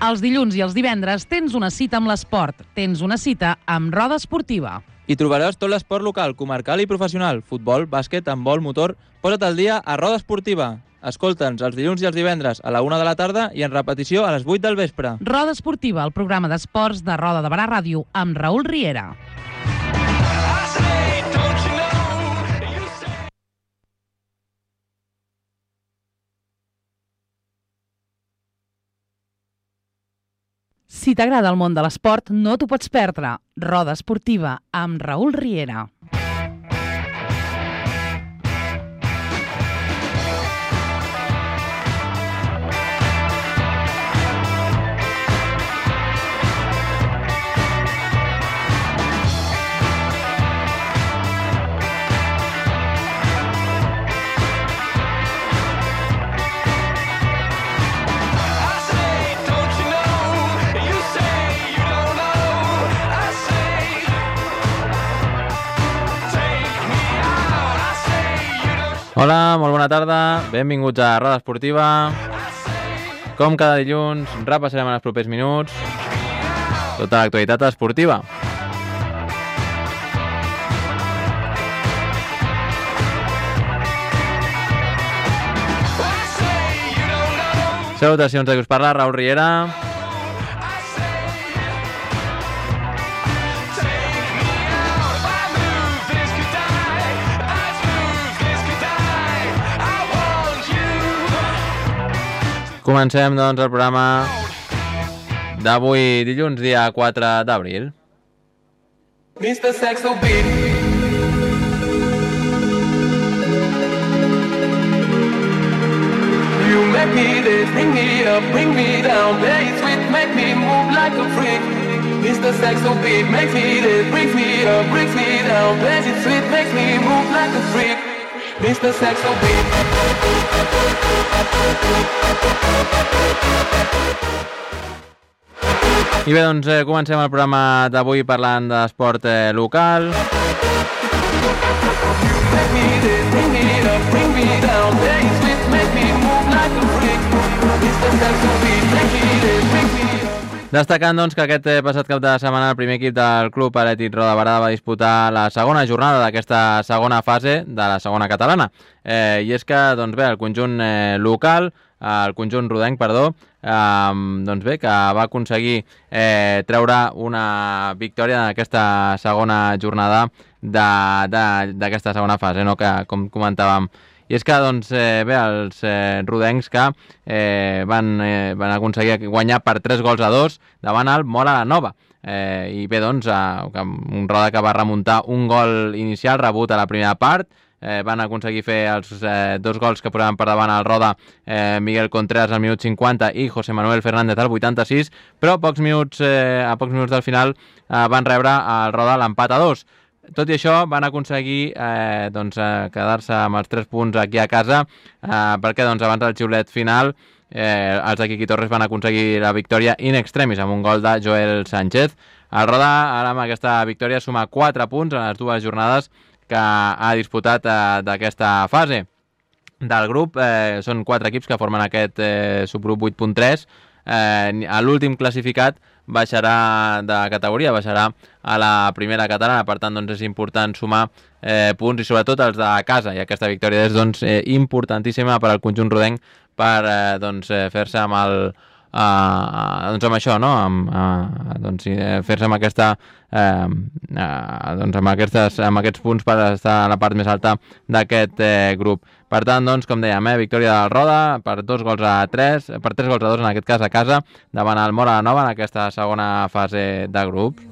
Els dilluns i els divendres tens una cita amb l'esport. Tens una cita amb Roda Esportiva. Hi trobaràs tot l'esport local, comarcal i professional. Futbol, bàsquet, handbol, motor... Posa't al dia a Roda Esportiva. Escolta'ns els dilluns i els divendres a la 1 de la tarda i en repetició a les 8 del vespre. Roda Esportiva, el programa d'esports de Roda de Barà Ràdio amb Raül Riera. Si t'agrada el món de l'esport, no t'ho pots perdre. Roda Esportiva amb Raül Riera. Hola, molt bona tarda, benvinguts a Roda Esportiva. Com cada dilluns, repassarem en els propers minuts tota l'actualitat esportiva. Salutacions de qui us parla, Raül Riera. Comencem, doncs, el programa d'avui, dilluns, dia 4 d'abril. Mr. Sexo Beat. You make me this, bring me up, bring me down, play it sweet, make me move like a freak. Mr. Sexo Beat makes me this, brings me up, brings me down, play it sweet, makes me move like a freak. Mr. Sexo Beat. I bé, doncs comencem el programa d'avui parlant d'esport local. Destacant, doncs, que aquest passat cap de setmana el primer equip del Club Atlètic Roda de Barà va disputar la segona jornada d'aquesta segona fase de la segona catalana. I és que, doncs bé, el conjunt local, el conjunt rodenc, doncs bé, que va aconseguir treure una victòria en aquesta segona jornada d'aquesta segona fase, no? Que, com comentàvem. I és que, doncs, bé, els rodencs que van aconseguir guanyar per 3-2 davant el Móra la Nova. I bé, doncs, un Roda que va remuntar un gol inicial rebut a la primera part. Van aconseguir fer els dos gols que posaven per davant al Roda, Miguel Contreras al minut 50 i José Manuel Fernández al 86, però a pocs minuts del final van rebre al Roda l'empat a 2. Tot i això, van aconseguir quedar-se amb els 3 punts aquí a casa, perquè doncs, abans del xiulet final els de Quiqui Torres van aconseguir la victòria in extremis amb un gol de Joel Sánchez. El Roda, ara amb aquesta victòria, suma 4 punts en les 2 jornades que ha disputat d'aquesta fase. Del grup són 4 equips que formen aquest subgrup 8.3. L'últim classificat baixarà de categoria, baixarà a la primera catalana, per tant doncs, és important sumar punts i sobretot els de casa, i aquesta victòria és doncs, importantíssima per al conjunt rodenc per fer-se amb el amb això, no? Fer-se amb aquesta amb aquests punts per estar a la part més alta d'aquest grup. Per tant, doncs, com dèiem, victòria del Roda per 3-2 en aquest cas a casa, davant el Móra la Nova en aquesta segona fase de grup.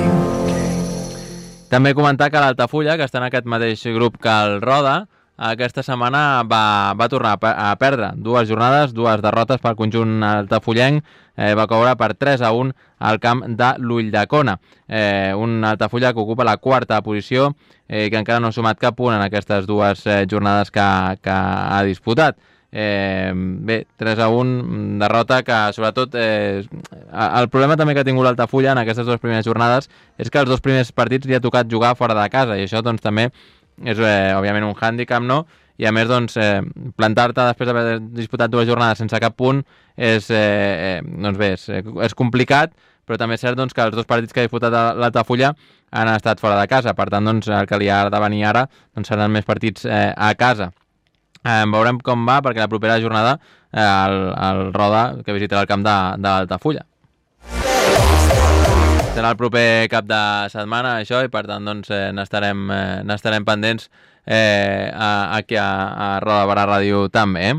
També comentar que l'Altafulla, que està en aquest mateix grup que el Roda, aquesta setmana va tornar a perdre 2 jornades, 2 derrotes pel conjunt altafullenc. Va caure per 3-1 al camp de l'Ulldecona. Un Altafulla que ocupa la 4a posició, que encara no ha sumat cap punt en aquestes 2 jornades que ha disputat. Bé, 3-1, derrota que sobretot el problema també que ha tingut l'Altafulla en aquestes 2 primeres jornades és que els 2 primers partits li ha tocat jugar fora de casa, i això doncs també és òbviament un hàndicap, no? i a més doncs, plantar-te després d'haver disputat 2 jornades sense cap punt és complicat, però també és cert doncs, que els 2 partits que ha disputat l'Altafulla han estat fora de casa, per tant doncs, el que li ha de venir ara doncs, seran més partits a casa. Veurem com va, perquè la propera jornada el Roda que visitarà el camp de l'Altafulla. Serà el proper cap de setmana, això, i per tant doncs, n'estarem pendents aquí a Roda Barà Ràdio també.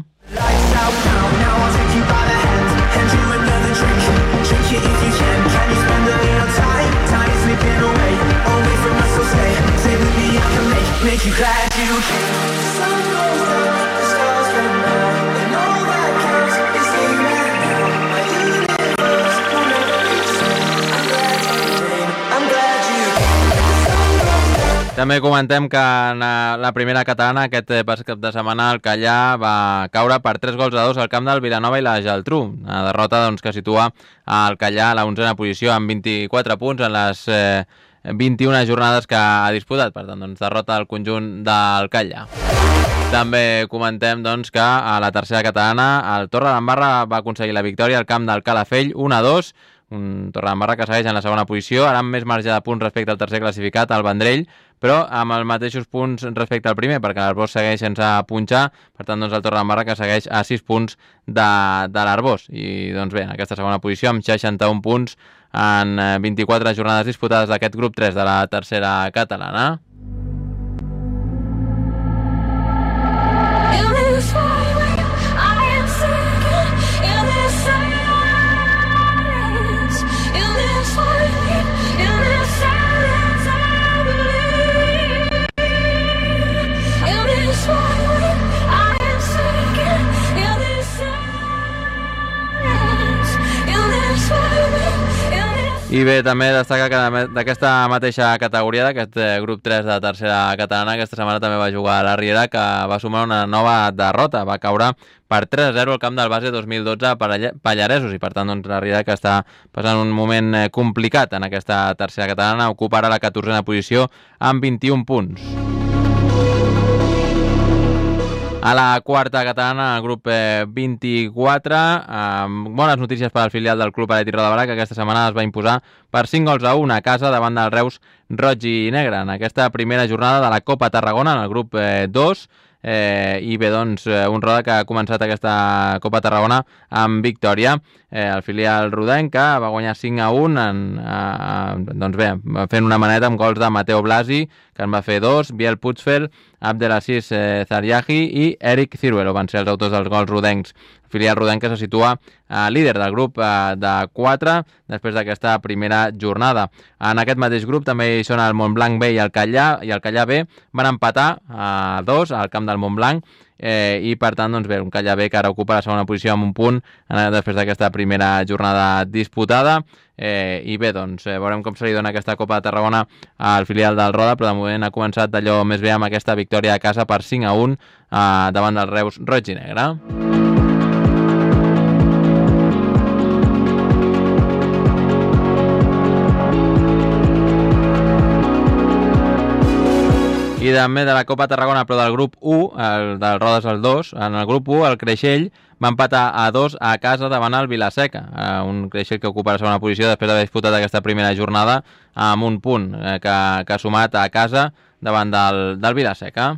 També comentem que en la primera catalana aquest cap de setmana el Callà va caure per 3-2 al camp del Vilanova i la Geltrú. Una derrota doncs, que situa el Callà a la 11a posició amb 24 punts en les 21 jornades que ha disputat. Per tant, doncs, derrota al conjunt del Callà. També comentem doncs, que a la tercera catalana el Torredembarra va aconseguir la victòria al camp del Calafell 1-2. Un Torredembarra que segueix en la segona posició, ara amb més marge de punts respecte al tercer classificat, el Vendrell, però amb els mateixos punts respecte al primer, perquè l'Arbós segueix sense punxar, per tant doncs el Torredembarra que segueix a 6 punts de l'Arbós. I doncs bé, en aquesta segona posició amb 61 punts en 24 jornades disputades d'aquest grup 3 de la tercera catalana. I bé, també destaca que d'aquesta mateixa categoria, d'aquest grup 3 de la tercera catalana, aquesta setmana també va jugar a la Riera, que va sumar una nova derrota. Va caure per 3-0 al camp del base 2012 a Pallaresos, i per tant doncs, la Riera, que està passant un moment complicat en aquesta tercera catalana, ocupa ara la 14a posició amb 21 punts. A la quarta catalana, el grup 24, bones notícies per al filial del Club Atlètic Roda Barà, que aquesta setmana es va imposar per 5-1 a casa davant del Reus Roig i Negre. En aquesta primera jornada de la Copa Tarragona, en el grup 2, i bé, doncs, un Roda que ha començat aquesta Copa Tarragona amb victòria. El filial rodenc que va guanyar 5-1 doncs bé, fent una maneta amb gols de Mateo Blasi, que en va fer 2, Biel Puigfeld, Abdelaziz Zaryahi i Eric Ciruelo van ser els autors dels gols rodencs. El filial rodenc que se situa líder del grup de 4 després d'aquesta primera jornada. En aquest mateix grup també hi són el Montblanc B i el Callà B van empatar a 2 al camp del Montblanc, i per tant doncs bé, un Callà B que ara ocupa la segona posició amb un punt després d'aquesta primera jornada disputada. I bé, doncs veurem com se li dona aquesta Copa de Tarragona al filial del Roda, però de moment ha començat d'allò més bé amb aquesta victòria a casa per 5-1 davant del Reus Roig i Negre. I també de la Copa Tarragona, però del grup 1, el del Rodes el 2, en el grup 1 el Creixell va empatar a 2 a casa davant el Vilaseca, un Creixell que ocupa la segona posició després d'haver disputat aquesta primera jornada amb un punt que ha sumat a casa davant del Vilaseca.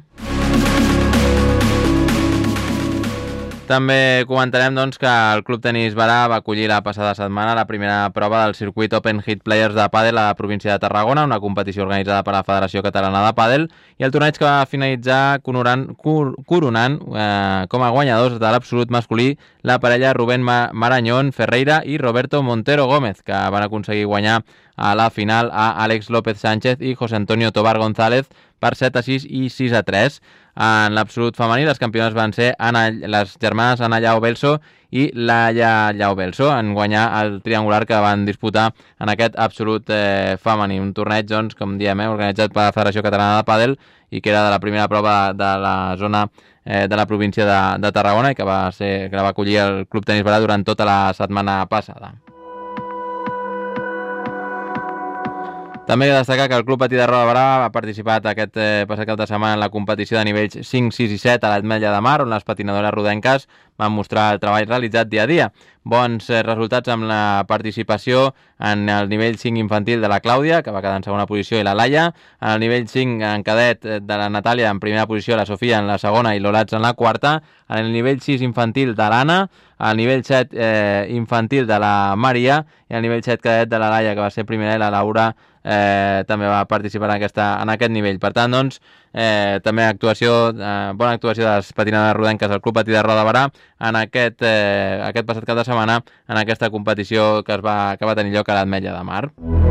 També comentarem doncs, que el Club Tenis Barà va acollir la passada setmana la primera prova del circuit Open Hit Players de pàdel a la província de Tarragona, una competició organitzada per la Federació Catalana de Pàdel, i el torneig que va finalitzar coronant com a guanyadors de l'absolut masculí la parella Rubén Marañón Ferreira i Roberto Montero Gómez, que van aconseguir guanyar a la final a Àlex López Sánchez i José Antonio Tobar González per 7-6 i 6-3. En l'absolut femení, les campiones van ser les germanes Ana Llao Belso i Laia Llao Belso, en guanyar el triangular que van disputar en aquest absolut femení. Un torneig, doncs, com diem, organitzat per la Federació Catalana de Pàdel i que era de la primera prova de la zona de la província de Tarragona i que la va acollir el Club Tenis Barà durant tota la setmana passada. També he de destacar que el Club Patí de Roda de Barà ha participat aquest passat cap de setmana en la competició de nivells 5, 6 i 7 a l'Ametlla de Mar, on les patinadores rodenques van mostrar el treball realitzat dia a dia. Bons resultats amb la participació en el nivell 5 infantil de la Clàudia, que va quedar en segona posició, i la Laia. En el nivell 5 en cadet de la Natàlia en primera posició, la Sofia en la segona i l'Olats en la quarta. En el nivell 6 infantil de l'Anna, al nivell 7 infantil de la Maria i al nivell 7 cadet de la Laia, que va ser primera, i la Laura també va participar en aquest nivell. Per tant, doncs, també bona actuació de les patinades rodenques del Club Patí de Roda de Barà en aquest passat cap de setmana en aquesta competició que va tenir lloc a l'Ametlla de Mar.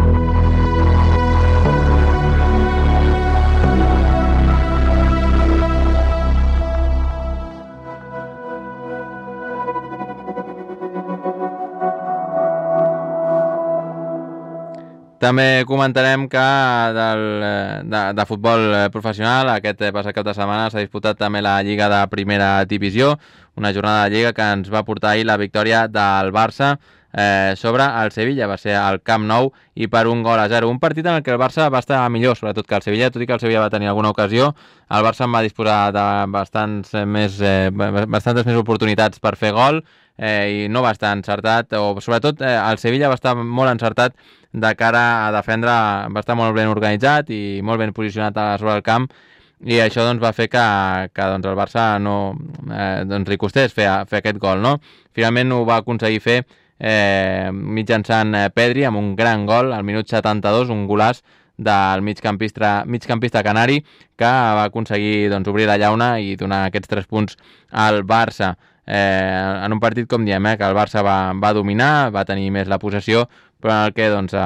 També comentarem que de futbol professional aquest passat cap de setmana s'ha disputat també la Lliga de Primera Divisió, una jornada de Lliga que ens va portar ahir la victòria del Barça sobre el Sevilla. Va ser al Camp Nou i per 1-0. Un partit en el que el Barça va estar millor, sobretot que el Sevilla, tot i que el Sevilla va tenir alguna ocasió. El Barça en va disposar de bastantes més oportunitats per fer gol i no va estar encertat, o sobretot el Sevilla va estar molt encertat de cara a defendre, va estar molt ben organitzat i molt ben posicionat sobre el camp, i això doncs, va fer que doncs, el Barça no li costés fer aquest gol, no? Finalment ho va aconseguir fer mitjançant Pedri amb un gran gol al minut 72, un golaç del migcampista canari, que va aconseguir doncs, obrir la llauna i donar aquests 3 punts al Barça. En un partit, com diem, que el Barça va dominar, va tenir més la possessió, però en el que doncs,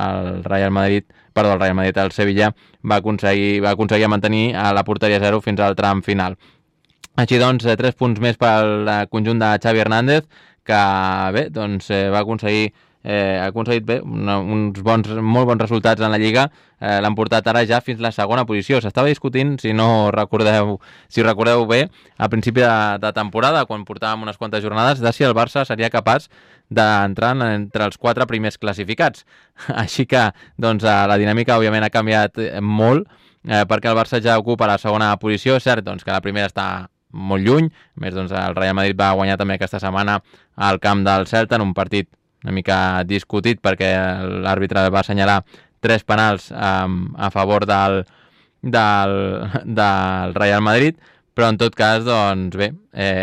el Sevilla va aconseguir mantenir la porteria 0 fins al tram final. Així doncs, 3 punts més pel conjunt de Xavi Hernández, que bé, doncs, ha aconseguit bé, uns molt bons resultats en la Lliga. L'han portat ara ja fins a la segona posició. S'estava discutint, si recordeu bé, al principi de temporada, quan portàvem unes quantes jornades, de si el Barça seria capaç d'entrar entre els 4 primers classificats. Així que doncs, la dinàmica òbviament ha canviat molt, perquè el Barça ja ocupa la segona posició. És cert doncs, que la primera està molt lluny. A més, doncs, el Real Madrid va guanyar també aquesta setmana al camp del Celta en un partit una mica discutit, perquè l'àrbitre va assenyalar 3 penals a favor del Real Madrid, però en tot cas, doncs bé,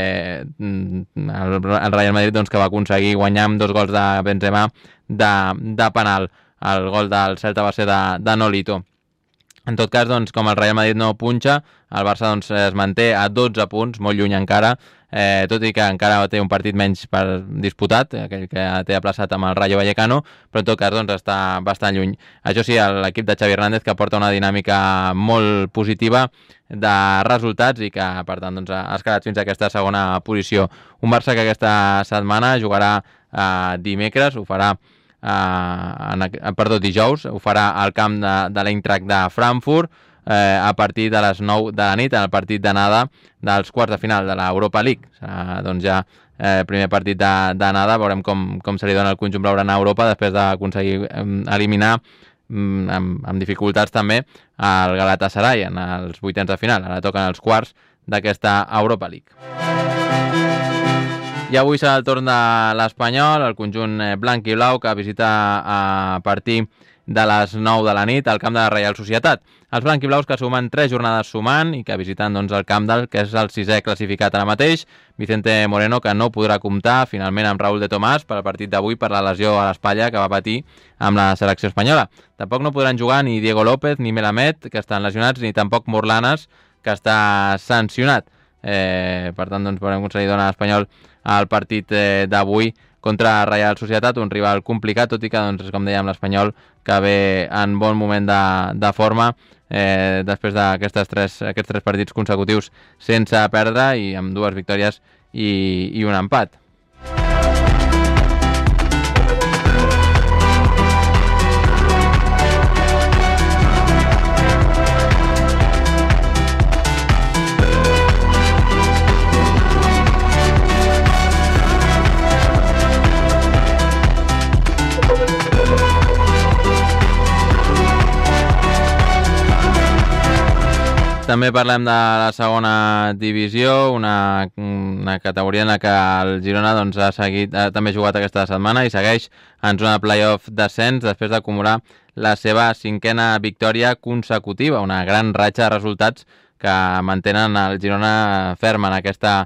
el Real Madrid doncs, que va aconseguir guanyar amb 2 gols de Benzema de penal. El gol del Celta va ser de Nolito. En tot cas, doncs, com el Real Madrid no punxa, el Barça doncs, es manté a 12 punts, molt lluny encara, tot i que encara té un partit menys per disputat, aquell que té aplaçat amb el Rayo Vallecano, però en tot cas doncs, està bastant lluny. Això sí, l'equip de Xavi Hernández, que porta una dinàmica molt positiva de resultats i que, per tant, doncs, ha escalat fins a aquesta segona posició. Un Barça que aquesta setmana jugarà dimecres, ho farà dijous, ho farà al camp de l'Eintracht de Frankfurt a partir de les 9 de la nit, en el partit d'anada dels quarts de final de l'Europa League. Serà doncs, ja primer partit d'anada, veurem com se li dona el conjunt blaugrana a Europa després d'aconseguir eliminar amb dificultats també el Galatasaray en els vuitens de final. Ara toquen els quarts d'aquesta Europa League. I avui serà el torn de l'Espanyol, el conjunt blanc i blau, que visita a partir de les 9 de la nit al camp de la Reial Societat. Els blanc i blaus que sumen 3 jornades sumant i que visiten doncs, el camp que és el 6è classificat ara mateix. Vicente Moreno, que no podrà comptar finalment amb Raúl de Tomàs per al partit d'avui per la lesió a l'espatlla que va patir amb la selecció espanyola. Tampoc no podran jugar ni Diego López ni Melamed, que estan lesionats, ni tampoc Morlanes, que està sancionat. Per tant, doncs, veurem com se li dona a l'Espanyol al partit d'avui contra Reial Societat, un rival complicat, tot i que, doncs, com dèiem, l'Espanyol que ve en bon moment de forma després d'aquests 3 partits consecutius sense perdre i amb 2 victòries i un empat. També parlem de la segona divisió, una categoria en la que el Girona doncs, ha també jugat aquesta setmana i segueix en zona de play-off descens després d'acumular la seva 5a victòria consecutiva, una gran ratxa de resultats que mantenen el Girona ferm en aquesta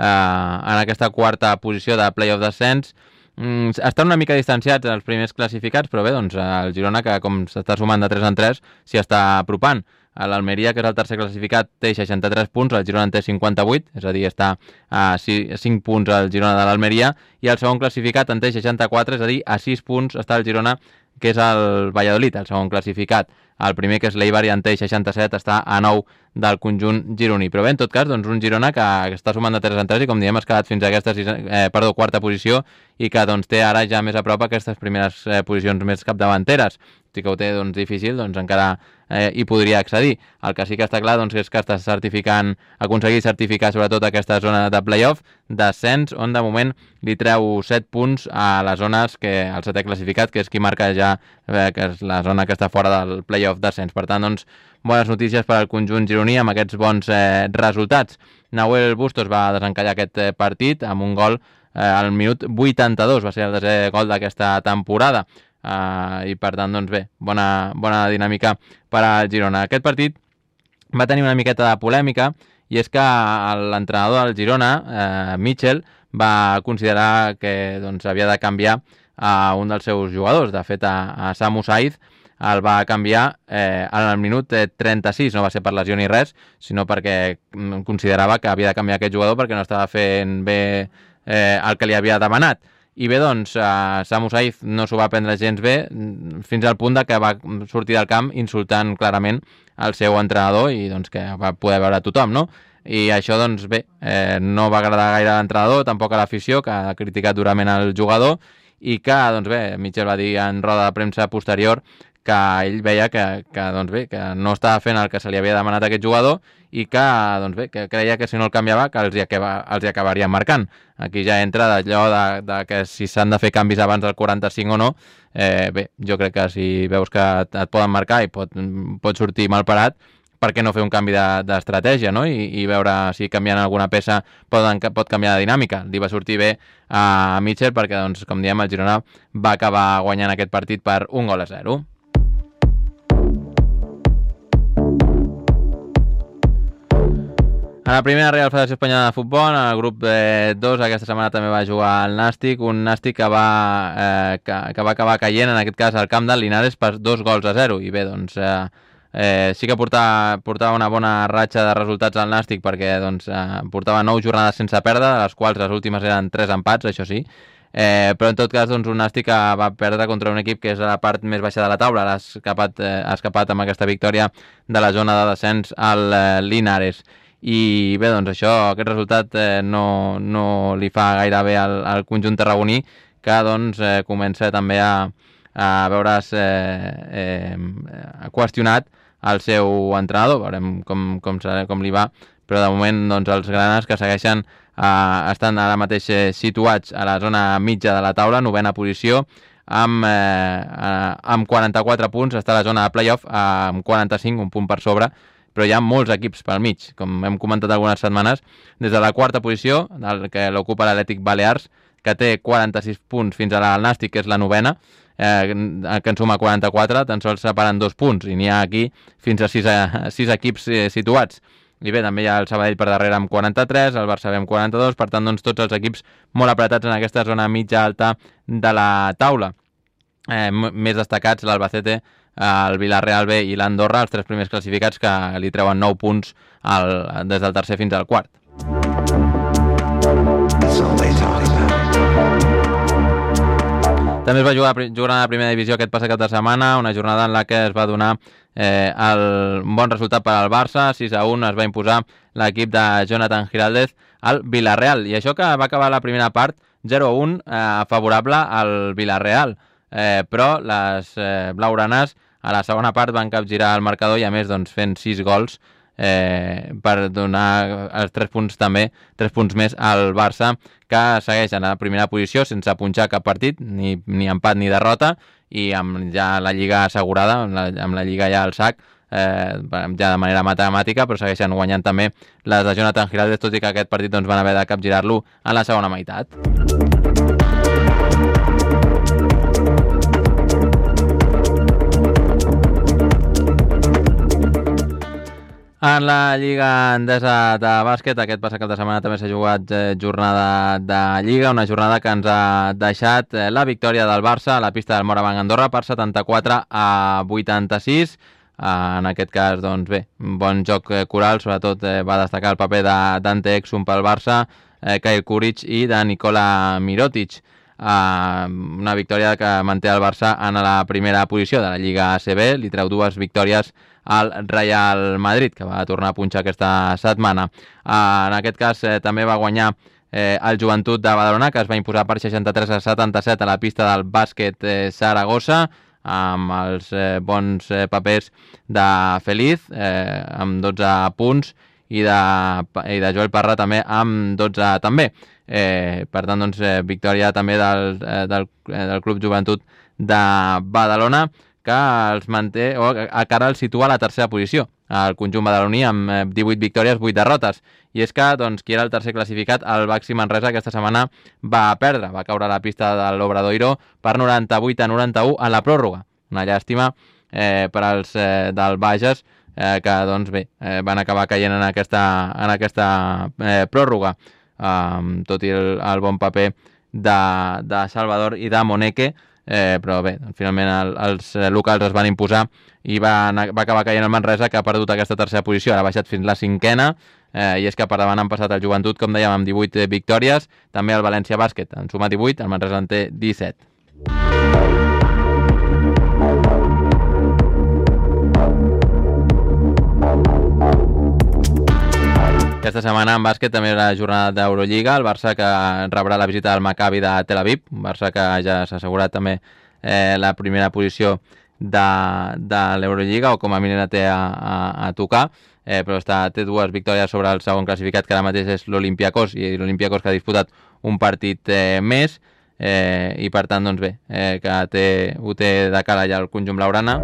quarta posició de play-off descens. Estan una mica distanciats els primers classificats, però bé, doncs el Girona, que com s'està sumant de 3 en 3, s'hi està apropant. L'Almeria, que és el tercer classificat, té 63 punts, el Girona en té 58, és a dir, està a 5 punts el Girona de l'Almeria, i el segon classificat en té 64, és a dir, a 6 punts està el Girona, que és el Valladolid, el segon classificat. El primer, que és l'Eibar, i en té 67, està a 9 del conjunt gironí. Però bé, en tot cas, doncs, un Girona que està sumant de 3 en 3 i, com diem, has quedat fins a aquesta quarta posició i que doncs, té ara ja més a prop aquestes primeres posicions més capdavanteres. Si que ho té doncs, difícil, doncs encara hi podria accedir. El que sí que està clar doncs, és que està aconseguint certificar sobretot aquesta zona de play-off d'ascens, on de moment li treu 7 punts a les zones que el setè classificat, que és qui marca ja que és la zona que està fora del play-off d'ascens. Per tant, doncs, bones notícies per al conjunt gironí amb aquests bons resultats. Nahuel Bustos va desencallar aquest partit amb un gol al minut 82, va ser el desè gol d'aquesta temporada. I per tant, doncs bé, bona dinàmica per al Girona. Aquest partit va tenir una miqueta de polèmica i és que l'entrenador del Girona, Mitchell, va considerar que doncs, havia de canviar a un dels seus jugadors. De fet, a Samu Saiz el va canviar al minut 36, no va ser per lesió ni res, sinó perquè considerava que havia de canviar aquest jugador perquè no estava fent bé el que li havia demanat. I bé, doncs, Samu Saiz no s'ho va prendre gens bé, fins al punt de que va sortir del camp insultant clarament el seu entrenador i doncs, que va poder veure tothom, no? I això, doncs, bé, no va agradar gaire a l'entrenador, tampoc a l'afició, que ha criticat durament el jugador, i que, doncs bé, Mitchell va dir en roda de premsa posterior que ell veia que no estava fent el que se li havia demanat a aquest jugador i que, doncs bé, que creia que si no el canviava que els hi acabarien marcant. Aquí ja entra d'allò de que si s'han de fer canvis abans del 45 o no. Bé, jo crec que si veus que et poden marcar i pot sortir mal parat, per què no fer un canvi d'estratègia, no? I veure si canviant alguna peça pot canviar de dinàmica. Li va sortir bé a Mitchell perquè, doncs, com diem, el Girona va acabar guanyant aquest partit per 1-0. A la primera Real Federació Espanyola de Futbol, en el grup 2, aquesta setmana també va jugar el Nàstic, un Nàstic que va acabar caient, en aquest cas, al camp del Linares per 2-0. I bé, doncs, sí que portava una bona ratxa de resultats al Nàstic perquè doncs, portava 9 jornades sense perdre, de les quals les últimes eren 3 empats, això sí. Però en tot cas doncs, un Nàstic que va perdre contra un equip que és a la part més baixa de la taula, ha escapat amb aquesta victòria de la zona de descens al Linares. I bé, doncs aquest resultat no li fa gaire bé al conjunt tarragoní, que doncs comença també a veure's qüestionat el seu entrenador. Veurem com li va, però de moment doncs, els granes que segueixen estan ara mateix situats a la zona mitja de la taula, 9a posició, amb 44 punts, està a la zona de play-off amb 45, un punt per sobre, però hi ha molts equips pel mig, com hem comentat algunes setmanes, des de la quarta posició, que l'ocupa l'Atlètic Balears, que té 46 punts, fins a el Nàstic, que és la 9a, que en suma 44, tan sols separen 2 punts, i n'hi ha aquí fins a 6 equips situats. I bé, també hi ha el Sabadell per darrere amb 43, el Barça B amb 42, per tant, doncs, tots els equips molt apretats en aquesta zona mitja-alta de la taula. Més destacats l'Albacete, el Villarreal B i l'Andorra, els 3 primers classificats, que li treuen 9 punts des del tercer fins al quart. També es va jugar a la primera divisió aquest passat cap de setmana, una jornada en la que es va donar el bon resultat per al Barça, 6-1 es va imposar l'equip de Jonathan Giraldez al Villarreal, i això que va acabar la primera part 0-1 favorable al Villarreal, però les blaugranes a la segona part van capgirar el marcador i a més doncs, fent 6 gols per donar els 3 punts també, 3 punts més al Barça, que segueix en la primera posició sense punxar cap partit, ni empat ni derrota, i amb ja la Lliga assegurada, amb la Lliga ja al sac, ja de manera matemàtica, però segueixen guanyant també les de Jonathan Giraldez, tot i que aquest partit van haver de capgirar-lo en la segona meitat. En la Lliga Endesa de bàsquet, aquest passat cap de setmana també s'ha jugat jornada de Lliga, una jornada que ens ha deixat la victòria del Barça a la pista del Morabanc Andorra per 74-86. En aquest cas, doncs bé, bon joc coral, sobretot va destacar el paper de Dante Exum pel Barça, Kyle Kuric i de Nikola Mirotic. Una victòria que manté el Barça en la primera posició de la Lliga ACB, li treu 2 victòries al Real Madrid, que va tornar a punxar aquesta setmana. En aquest cas també va guanyar el Joventut de Badalona, que es va imposar per 63-77 a la pista del bàsquet Saragossa, amb els bons papers de Feliz, amb 12 punts, i de Joel Parra també amb 12 també. Per tant, doncs, victòria també del Club Joventut de Badalona, que els manté, o encara el situa a la tercera posició, el conjunt badaloní, amb 18 victòries, 8 derrotes. I és que, doncs, qui era el tercer classificat, el Baxi Manresa, aquesta setmana va perdre, va caure a la pista de l'Obradoiro per 98-91 en la pròrroga. Una llàstima per als del Bages, que, doncs bé, van acabar caient en aquesta pròrroga, tot i el bon paper de Salvador i de Moneque, però bé, finalment els locals es van imposar i va acabar caient el Manresa, que ha perdut aquesta tercera posició, ara ha baixat fins la 5a, i és que per davant han passat el Joventut, com dèiem, amb 18 victòries, també el València Bàsquet en suma 18, el Manresa en té 17. Aquesta setmana en bàsquet també la jornada d'Eurolliga, el Barça que rebrà la visita del Maccabi de Tel Aviv, un Barça que ja s'ha assegurat també la primera posició de l'Eurolliga, o com a mínim la té a tocar, però té 2 victòries sobre el segon classificat, que ara mateix és l'Olympiakos, i l'Olympiakos que ha disputat un partit més, i per tant, doncs bé, que ho té de cara ja el conjunt blaugrana.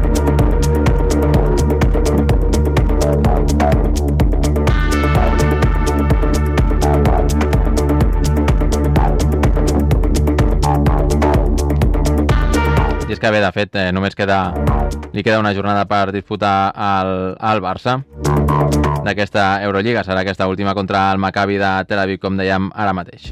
I és que bé, de fet, només li queda una jornada per disputar al Barça d'aquesta Eurolliga. Serà aquesta última contra el Maccabi de Tel Aviv, com dèiem ara mateix.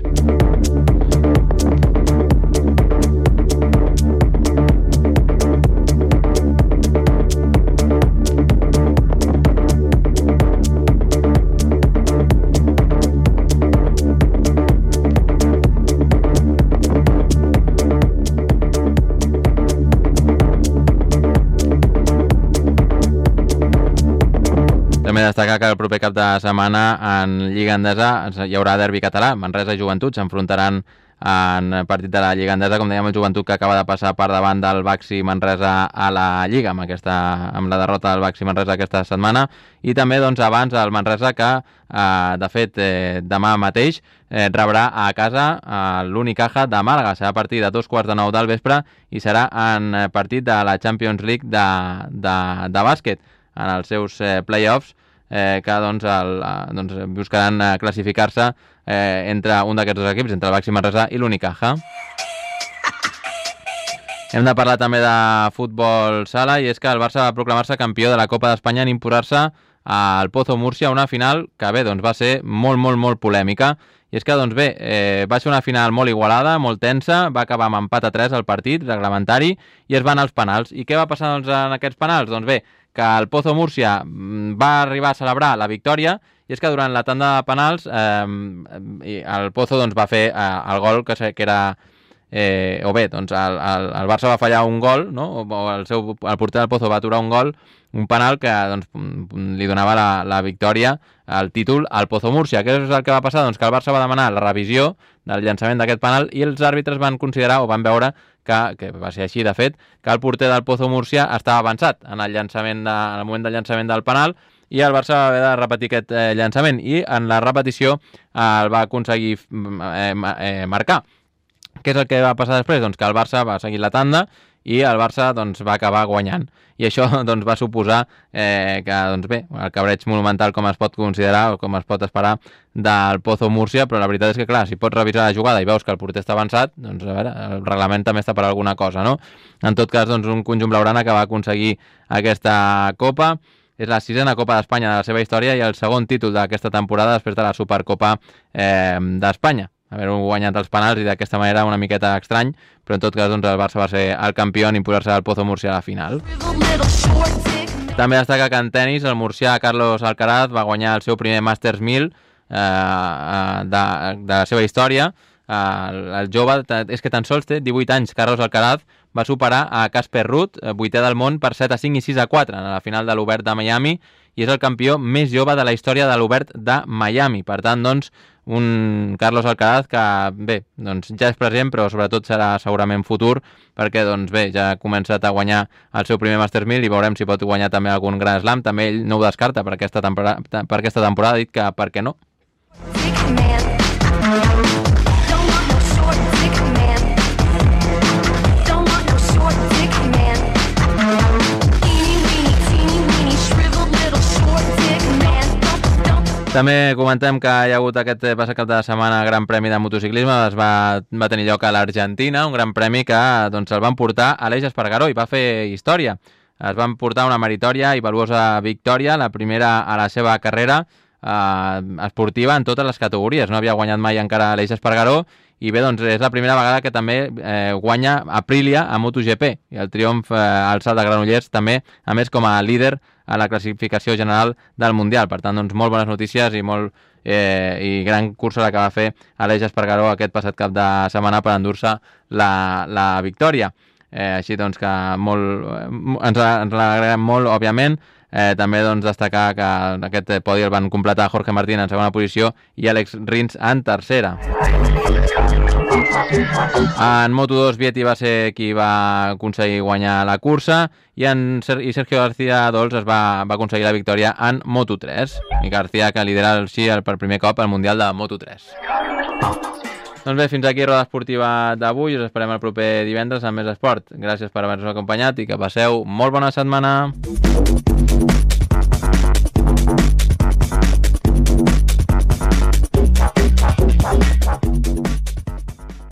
També destacar que el proper cap de setmana en Lliga Endesa hi haurà derbi català. Manresa i Joventut s'enfrontaran en partit de la Lliga Endesa, com dèiem, el Joventut que acaba de passar per davant del Baxi Manresa a la Lliga, amb la derrota del Baxi Manresa aquesta setmana, i també doncs, abans el Manresa que, de fet, demà mateix rebrà a casa l'Unicaja de Màlaga. Serà a partir de 2:15 del vespre i serà en partit de la Champions League de bàsquet, en els seus play-offs, que doncs, buscaran classificar-se entre un d'aquests 2 equips, entre el Baxi Manresa i l'Unicaja. Hem de parlar també de futbol sala, i és que el Barça va proclamar-se campió de la Copa d'Espanya en imposar-se al Pozo Múrcia, una final que bé, doncs, va ser molt, molt, molt polèmica. I és que, doncs bé, va ser una final molt igualada, molt tensa, va acabar amb empat a 3 el partit reglamentari i es van als penals. I què va passar, doncs, en aquests penals? Doncs bé, que el Pozo Múrcia va arribar a celebrar la victòria, i és que durant la tanda de penals el Pozo doncs, va fer el gol que era... o bé, doncs el Barça va fallar un gol, no? El porter del Pozo va aturar un gol, un penal que doncs, li donava la victòria, el títol al Pozo Múrcia. Què és el que va passar? Doncs que el Barça va demanar la revisió del llançament d'aquest penal i els àrbitres van considerar o van veure que va ser així, de fet, que el porter del Pozo Múrcia estava avançat en el moment del llançament del penal, i el Barça va haver de repetir aquest llançament, i en la repetició el va aconseguir marcar. Què és el que va passar després? Doncs que el Barça va seguir la tanda i el Barça doncs, va acabar guanyant. I això doncs, va suposar que doncs, bé, el cabreig monumental com es pot considerar o com es pot esperar del Pozo Múrcia, però la veritat és que, clar, si pots revisar la jugada i veus que el porter està avançat, doncs, a veure, el reglament també està per alguna cosa, no? En tot cas, doncs, un conjunt blaugrana que va aconseguir aquesta Copa. És la 6a Copa d'Espanya de la seva història i el segon títol d'aquesta temporada després de la Supercopa d'Espanya. Haver-ho guanyat els penals i d'aquesta manera una miqueta estrany, però en tot cas doncs, el Barça va ser el campió en imposar-se al Pozo Múrcia a la final. També destaca que en tenis el murcià Carlos Alcaraz va guanyar el seu primer Masters 1000 de la seva història. El jove, és que tan sols té 18 anys, Carlos Alcaraz va superar a Casper Ruud, 8è del món, per 7-5 i 6-4 en la final de l'Obert de Miami, i és el campió més jove de la història de l'Obert de Miami. Per tant, doncs, un Carlos Alcaraz que, bé, doncs ja és present, però sobretot serà segurament futur, perquè, doncs bé, ja ha començat a guanyar el seu primer Masters 1000 i veurem si pot guanyar també algun Grand Slam. També ell no ho descarta per aquesta temporada, ha dit que per què no. També comentem que hi ha hagut aquest passat cap de setmana Gran Premi de motociclisme, va tenir lloc a l'Argentina, un gran premi que doncs, el van portar a l'Eix Espargaró i va fer història. Es van portar una meritòria i valuosa victòria, la primera a la seva carrera esportiva en totes les categories. No havia guanyat mai encara l'Eix Espargaró i bé, doncs és la primera vegada que també guanya Aprilia a MotoGP i el triomf al Salt de Granollers també, a més com a líder a la classificació general del Mundial. Per tant, doncs, molt bones notícies i gran cursa la que va fer Aleix Espargaró aquest passat cap de setmana per endur-se la victòria. Així doncs que ens alegrem molt, òbviament. També doncs, destacar que aquest podi el van completar Jorge Martín en segona posició i Àlex Rins en tercera. En Moto2 Vietti va ser qui va aconseguir guanyar la cursa i Sergio García Dols va aconseguir la victòria en Moto3 i García que lidera així per primer cop al Mundial de Moto3. Doncs bé, fins aquí Roda Esportiva d'avui. Us esperem el proper divendres amb més esport. Gràcies per haver-nos acompanyat i que passeu molt bona setmana.